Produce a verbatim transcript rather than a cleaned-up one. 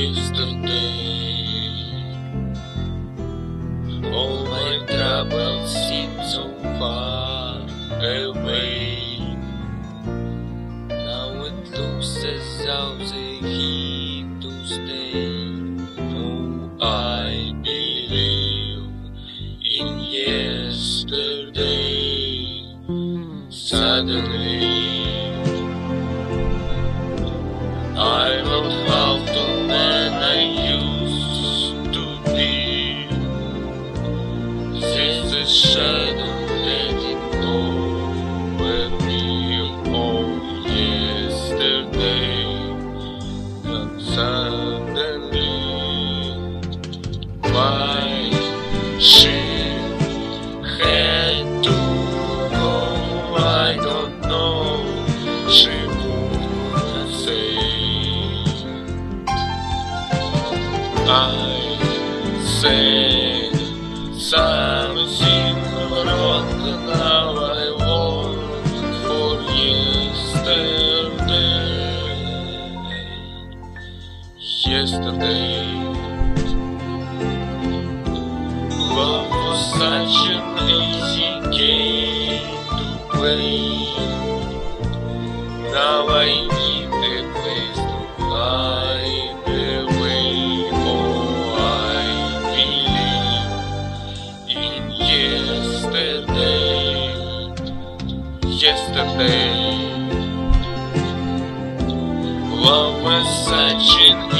yesterday. All my troubles seem so far away. Now it looks as though they here to stay. Oh, I believe in yesterday. Suddenly I'm not half the man I used to be. Since the shadow letting over me. Oh, yesterday comes suddenly. Why she had to go, I don't know. She would say, I said something wrong, now I want for yesterday. Yesterday love was such an easy game to play. Now I need a place to hide away. Oh, I believe in yesterday. Yesterday love was such an